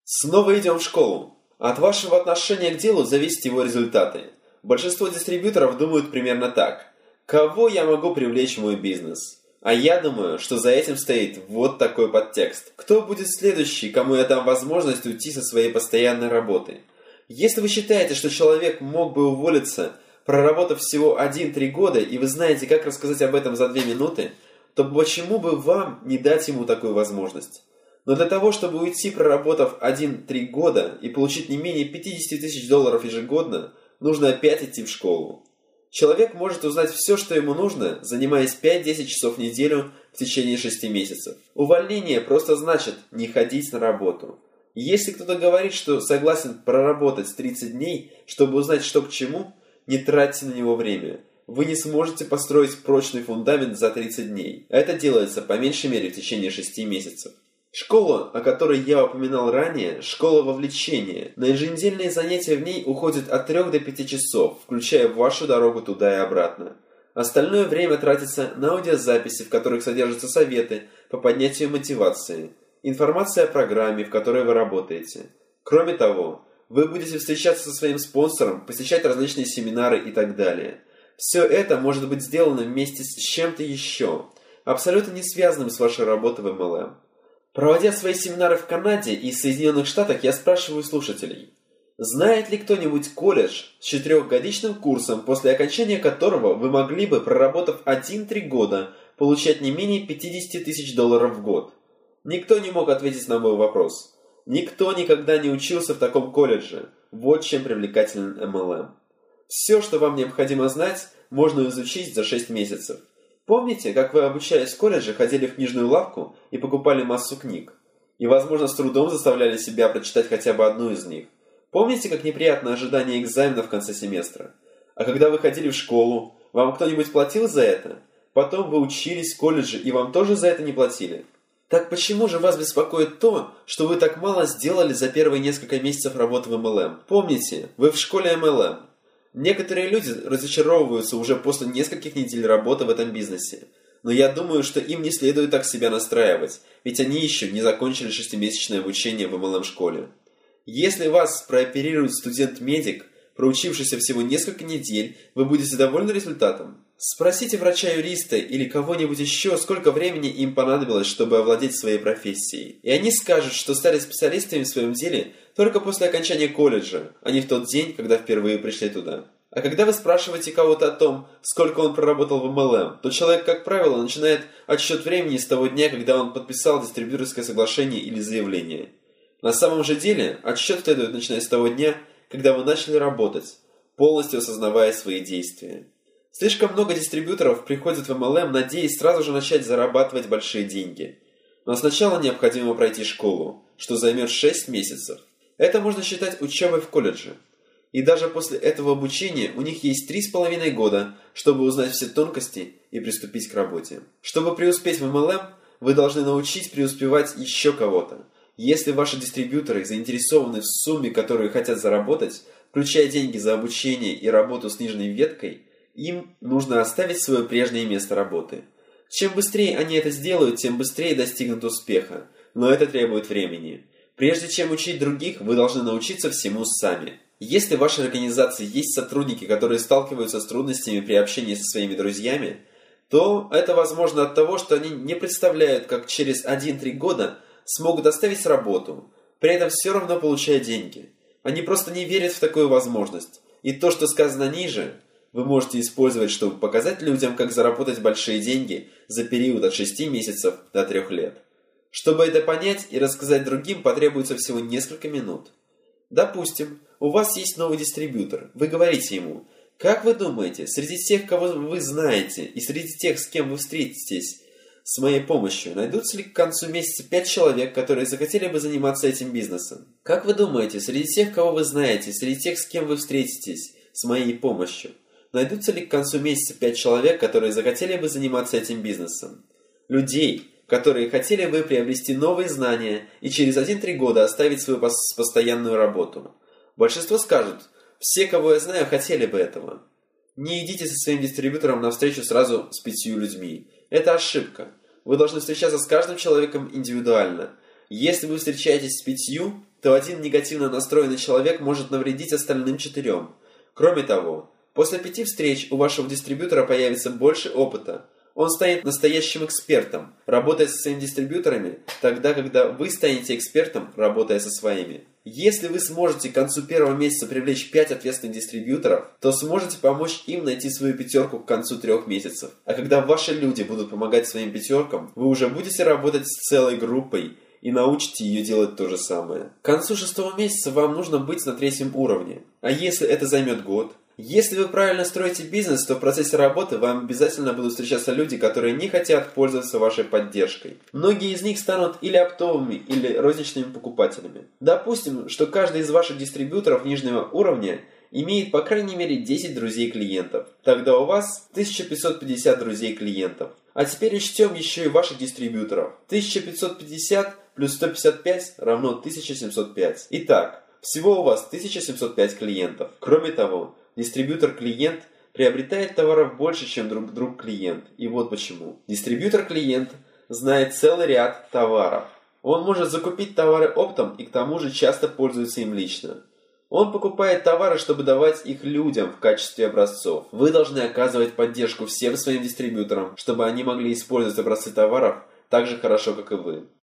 Снова идем в школу. От вашего отношения к делу зависят его результаты. Большинство дистрибьюторов думают примерно так. Кого я могу привлечь в мой бизнес? А я думаю, что за этим стоит вот такой подтекст. Кто будет следующий, кому я дам возможность уйти со своей постоянной работы? Если вы считаете, что человек мог бы уволиться, проработав всего 1-3 года, и вы знаете, как рассказать об этом за 2 минуты, то почему бы вам не дать ему такую возможность? Но для того, чтобы уйти, проработав 1-3 года и получить не менее $50 тысяч ежегодно, нужно опять идти в школу. Человек может узнать все, что ему нужно, занимаясь 5-10 часов в неделю в течение 6 месяцев. Увольнение просто значит не ходить на работу. Если кто-то говорит, что согласен проработать 30 дней, чтобы узнать, что к чему, не тратьте на него время. Вы не сможете построить прочный фундамент за 30 дней. Это делается по меньшей мере в течение 6 месяцев. Школа, о которой я упоминал ранее, школа вовлечения. На еженедельные занятия в ней уходит от 3 до 5 часов, включая вашу дорогу туда и обратно. Остальное время тратится на аудиозаписи, в которых содержатся советы по поднятию мотивации, информация о программе, в которой вы работаете. Кроме того, вы будете встречаться со своим спонсором, посещать различные семинары и так далее. Все это может быть сделано вместе с чем-то еще, абсолютно не связанным с вашей работой в MLM. Проводя свои семинары в Канаде и Соединенных Штатах, я спрашиваю слушателей, знает ли кто-нибудь колледж с 4-годичным курсом, после окончания которого вы могли бы, проработав 1-3 года, получать не менее $50 тысяч в год? Никто не мог ответить на мой вопрос. Никто никогда не учился в таком колледже. Вот чем привлекателен MLM. Все, что вам необходимо знать, можно изучить за 6 месяцев. Помните, как вы, обучаясь в колледже, ходили в книжную лавку и покупали массу книг? И, возможно, с трудом заставляли себя прочитать хотя бы одну из них? Помните, как неприятно ожидание экзамена в конце семестра? А когда вы ходили в школу, вам кто-нибудь платил за это? Потом вы учились в колледже, и вам тоже за это не платили? Так почему же вас беспокоит то, что вы так мало сделали за первые несколько месяцев работы в MLM? Помните, вы в школе MLM. Некоторые люди разочаровываются уже после нескольких недель работы в этом бизнесе. Но я думаю, что им не следует так себя настраивать, ведь они еще не закончили 6-месячное обучение в MLM-школе. Если вас прооперирует студент-медик, проучившийся всего несколько недель, вы будете довольны результатом? Спросите врача-юриста или кого-нибудь еще, сколько времени им понадобилось, чтобы овладеть своей профессией. И они скажут, что стали специалистами в своем деле только после окончания колледжа, а не в тот день, когда впервые пришли туда. А когда вы спрашиваете кого-то о том, сколько он проработал в MLM, то человек, как правило, начинает отсчет времени с того дня, когда он подписал дистрибьюторское соглашение или заявление. На самом же деле, отсчет следует начинать с того дня, когда вы начали работать, полностью осознавая свои действия. Слишком много дистрибьюторов приходят в MLM, надеясь сразу же начать зарабатывать большие деньги. Но сначала необходимо пройти школу, что займет 6 месяцев. Это можно считать учебой в колледже. И даже после этого обучения у них есть 3,5 года, чтобы узнать все тонкости и приступить к работе. Чтобы преуспеть в MLM, вы должны научить преуспевать еще кого-то. Если ваши дистрибьюторы заинтересованы в сумме, которую хотят заработать, включая деньги за обучение и работу с нижней веткой, им нужно оставить свое прежнее место работы. Чем быстрее они это сделают, тем быстрее достигнут успеха, но это требует времени. Прежде чем учить других, вы должны научиться всему сами. Если в вашей организации есть сотрудники, которые сталкиваются с трудностями при общении со своими друзьями, то это возможно от того, что они не представляют, как через 1-3 года смогут оставить работу, при этом все равно получая деньги. Они просто не верят в такую возможность. И то, что сказано ниже, вы можете использовать, чтобы показать людям, как заработать большие деньги за период от 6 месяцев до 3 лет. Чтобы это понять и рассказать другим, потребуется всего несколько минут. Допустим, у вас есть новый дистрибьютор. Вы говорите ему, как вы думаете, среди тех, кого вы знаете, и среди тех, с кем вы встретитесь с моей помощью, найдутся ли к концу месяца 5 человек, которые захотели бы заниматься этим бизнесом? Как вы думаете, среди тех, кого вы знаете, среди тех, с кем вы встретитесь с моей помощью, найдутся ли к концу месяца 5 человек, которые захотели бы заниматься этим бизнесом? Людей, которые хотели бы приобрести новые знания и через 1-3 года оставить свою постоянную работу. Большинство скажут, все, кого я знаю, хотели бы этого. Не идите со своим дистрибьютором навстречу сразу с 5 людьми. Это ошибка. Вы должны встречаться с каждым человеком индивидуально. Если вы встречаетесь с 5, то один негативно настроенный человек может навредить остальным 4. Кроме того, после 5 встреч у вашего дистрибьютора появится больше опыта. Он станет настоящим экспертом, работая со своими дистрибьюторами, тогда, когда вы станете экспертом, работая со своими. Если вы сможете к концу первого месяца привлечь 5 ответственных дистрибьюторов, то сможете помочь им найти свою 5 к концу 3 месяцев. А когда ваши люди будут помогать своим 5, вы уже будете работать с целой группой и научите ее делать то же самое. К концу 6 месяца вам нужно быть на 3 уровне. А если это займет год? Если вы правильно строите бизнес, то в процессе работы вам обязательно будут встречаться люди, которые не хотят пользоваться вашей поддержкой. Многие из них станут или оптовыми, или розничными покупателями. Допустим, что каждый из ваших дистрибьюторов нижнего уровня имеет по крайней мере 10 друзей-клиентов. Тогда у вас 1550 друзей-клиентов. А теперь учтем еще и ваших дистрибьюторов. 1550 плюс 155 равно 1705. Итак, всего у вас 1705 клиентов. Кроме того, дистрибьютор-клиент приобретает товаров больше, чем друг-клиент. И вот почему. Дистрибьютор-клиент знает целый ряд товаров. Он может закупить товары оптом и к тому же часто пользуется им лично. Он покупает товары, чтобы давать их людям в качестве образцов. Вы должны оказывать поддержку всем своим дистрибьюторам, чтобы они могли использовать образцы товаров так же хорошо, как и вы.